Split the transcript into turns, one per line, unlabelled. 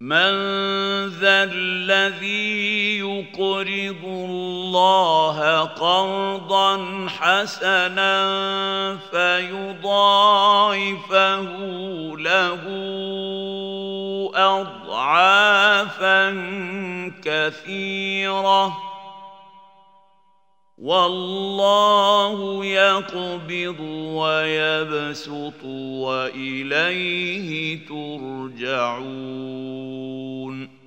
من ذا الذي يقرض الله قرضا حسنا فيضاعفه له أضعافا كثيرة والله يقبض ويبسط وإليه ترجعون